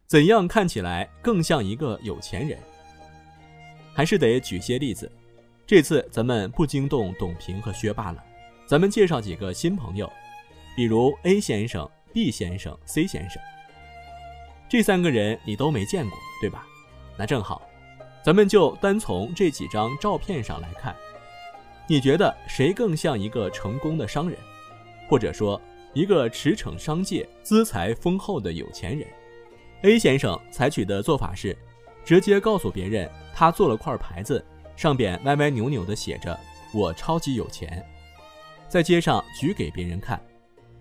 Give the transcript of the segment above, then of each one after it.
怎样看起来更像一个有钱人？还是得举些例子。这次咱们不惊动董平和薛霸了，咱们介绍几个新朋友，比如 A 先生、B 先生、C 先生。这3个人你都没见过，对吧？那正好，咱们就单从这几张照片上来看，你觉得谁更像一个成功的商人，或者说一个驰骋商界、资财丰厚的有钱人？ A 先生采取的做法是直接告诉别人他做了块牌子，上边歪歪扭扭地写着我超级有钱，在街上举给别人看。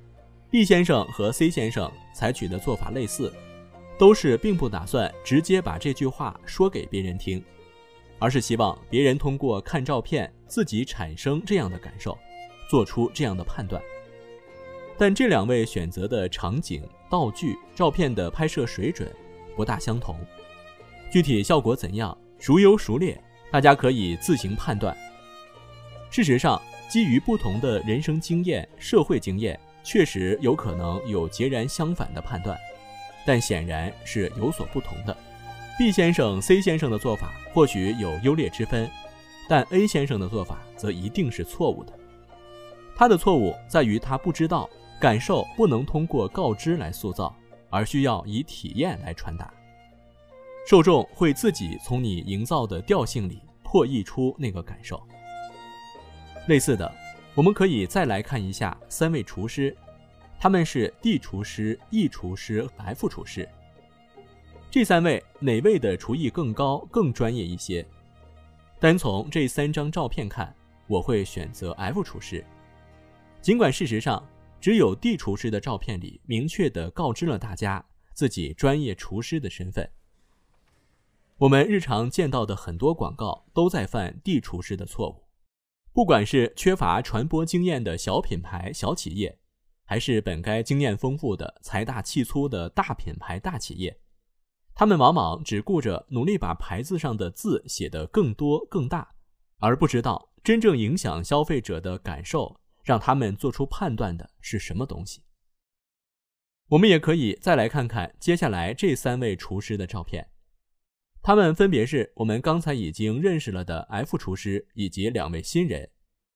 B 先生和 C 先生采取的做法类似，都是并不打算直接把这句话说给别人听，而是希望别人通过看照片自己产生这样的感受，做出这样的判断。但这2位选择的场景、道具、照片的拍摄水准不大相同，具体效果怎样，孰优孰劣，大家可以自行判断。事实上，基于不同的人生经验、社会经验，确实有可能有截然相反的判断，但显然是有所不同的。 B 先生、C 先生的做法或许有优劣之分，但 A 先生的做法则一定是错误的。他的错误在于他不知道感受不能通过告知来塑造，而需要以体验来传达。受众会自己从你营造的调性里破译出那个感受。类似的，我们可以再来看一下3位厨师，他们是 D 厨师、E 厨师、F 厨师。这3位哪位的厨艺更高、更专业一些？单从这3张照片看，我会选择 F 厨师。尽管事实上，只有 D 厨师的照片里明确地告知了大家自己专业厨师的身份。我们日常见到的很多广告都在犯 D 厨师的错误，不管是缺乏传播经验的小品牌、小企业，还是本该经验丰富的财大气粗的大品牌、大企业，他们往往只顾着努力把牌子上的字写得更多更大，而不知道真正影响消费者的感受，让他们做出判断的是什么东西。我们也可以再来看看接下来这3位厨师的照片，他们分别是我们刚才已经认识了的 F 厨师以及2位新人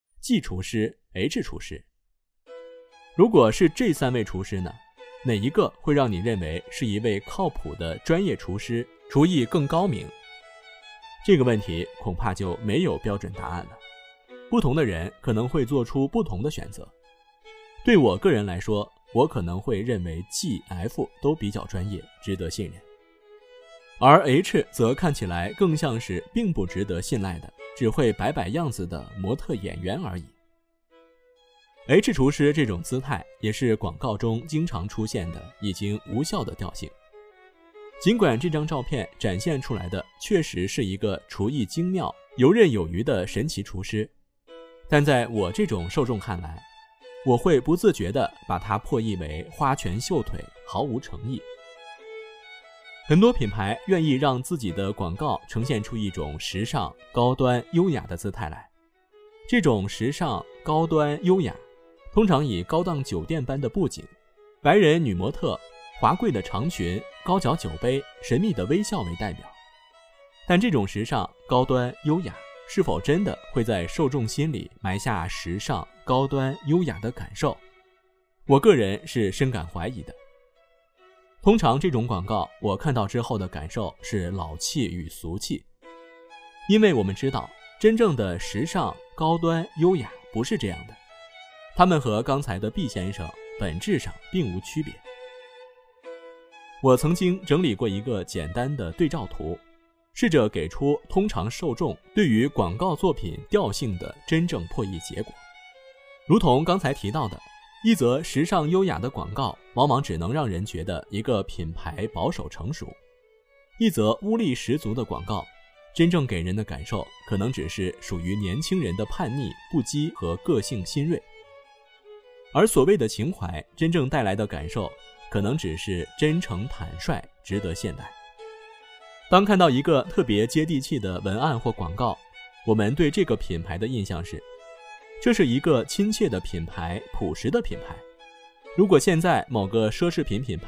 G 厨师、H 厨师。如果是这3位厨师呢，哪一个会让你认为是一位靠谱的专业厨师，厨艺更高明？这个问题恐怕就没有标准答案了，不同的人可能会做出不同的选择。对我个人来说，我可能会认为 G、F 都比较专业，值得信任，而 H 则看起来更像是并不值得信赖的，只会摆摆样子的模特演员而已。H 厨师这种姿态也是广告中经常出现的已经无效的调性。尽管这张照片展现出来的确实是一个厨艺精妙、游刃有余的神奇厨师，但在我这种受众看来，我会不自觉地把它破译为花拳绣腿，毫无诚意。很多品牌愿意让自己的广告呈现出一种时尚、高端、优雅的姿态来，这种时尚、高端、优雅通常以高档酒店般的布景、白人女模特、华贵的长裙、高脚酒杯、神秘的微笑为代表。但这种时尚、高端、优雅是否真的会在受众心里埋下时尚、高端、优雅的感受？我个人是深感怀疑的。通常这种广告我看到之后的感受是老气与俗气，因为我们知道真正的时尚、高端、优雅不是这样的，他们和刚才的 B 先生本质上并无区别。我曾经整理过一个简单的对照图，试着给出通常受众对于广告作品调性的真正破译结果。如同刚才提到的，一则时尚优雅的广告往往只能让人觉得一个品牌保守成熟，一则污力十足的广告真正给人的感受可能只是属于年轻人的叛逆、不羁和个性新锐。而所谓的情怀真正带来的感受可能只是真诚坦率，值得信赖。当看到一个特别接地气的文案或广告，我们对这个品牌的印象是，这是一个亲切的品牌，朴实的品牌。如果现在某个奢侈品品牌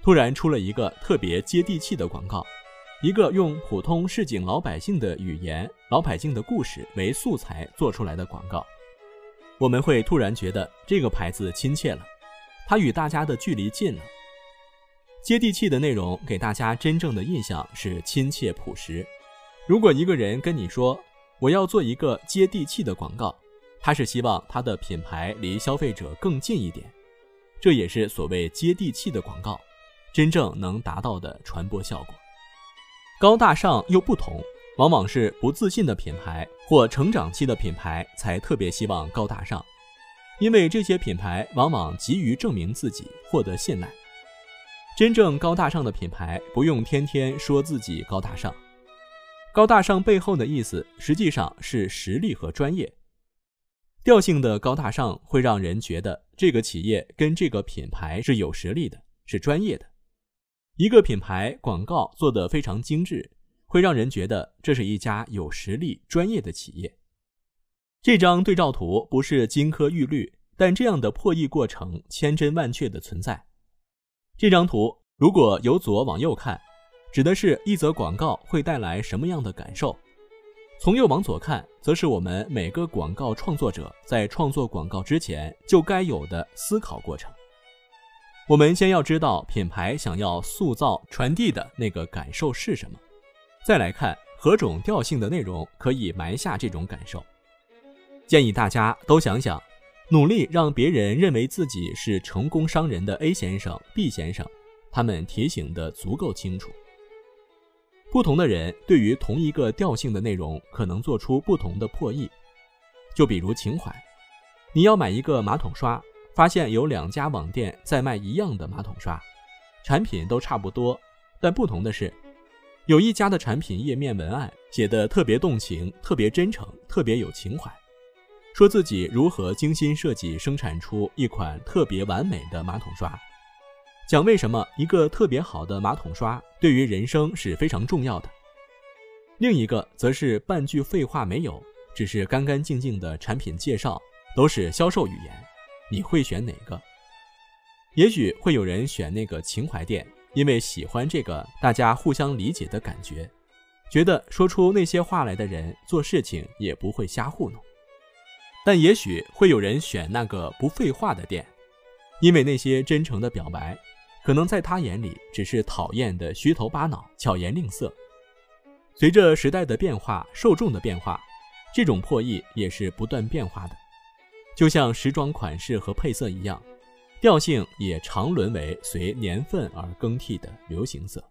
突然出了一个特别接地气的广告，一个用普通市井老百姓的语言、老百姓的故事为素材做出来的广告，我们会突然觉得这个牌子亲切了，它与大家的距离近了。接地气的内容给大家真正的印象是亲切朴实。如果一个人跟你说我要做一个接地气的广告，他是希望他的品牌离消费者更近一点，这也是所谓接地气的广告真正能达到的传播效果。高大上又不同，往往是不自信的品牌或成长期的品牌才特别希望高大上，因为这些品牌往往急于证明自己，获得信赖。真正高大上的品牌不用天天说自己高大上，高大上背后的意思实际上是实力和专业。调性的高大上会让人觉得这个企业跟这个品牌是有实力的，是专业的。一个品牌广告做得非常精致，会让人觉得这是一家有实力、专业的企业。这张对照图不是金科玉律，但这样的破译过程千真万确的存在。这张图如果由左往右看，指的是一则广告会带来什么样的感受；从右往左看，则是我们每个广告创作者在创作广告之前就该有的思考过程。我们先要知道品牌想要塑造、传递的那个感受是什么，再来看何种调性的内容可以埋下这种感受。建议大家都想想，努力让别人认为自己是成功商人的 A 先生、B 先生，他们提醒得足够清楚。不同的人对于同一个调性的内容可能做出不同的破译。就比如情怀，你要买一个马桶刷，发现有2家网店在卖一样的马桶刷，产品都差不多，但不同的是，有一家的产品页面文案写得特别动情，特别真诚，特别有情怀，说自己如何精心设计生产出一款特别完美的马桶刷，讲为什么一个特别好的马桶刷对于人生是非常重要的。另一个则是半句废话没有，只是干干净净的产品介绍，都是销售语言，你会选哪个？也许会有人选那个情怀店，因为喜欢这个大家互相理解的感觉，觉得说出那些话来的人做事情也不会瞎糊弄。但也许会有人选那个不废话的店，因为那些真诚的表白可能在他眼里只是讨厌的虚头巴脑、巧言令色。随着时代的变化、受众的变化，这种破译也是不断变化的。就像时装款式和配色一样，调性也常沦为随年份而更替的流行色。